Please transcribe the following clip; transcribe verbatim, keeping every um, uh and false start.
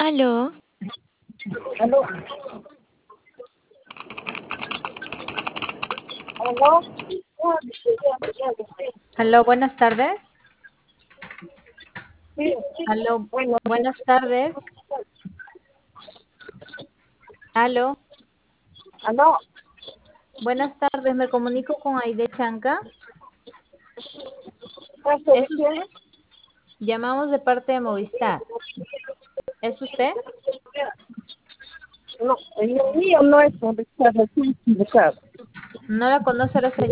Aló. Aló. Aló. Aló, buenas tardes. Sí, Aló, bueno, buenas tardes. Aló, aló. buenas tardes. Me comunico con Aide Chanca. ¿Es usted? Llamamos de parte de Movistar. ¿Es usted? No, el mío no es Movistar, es Movistar. No la conoce la señora.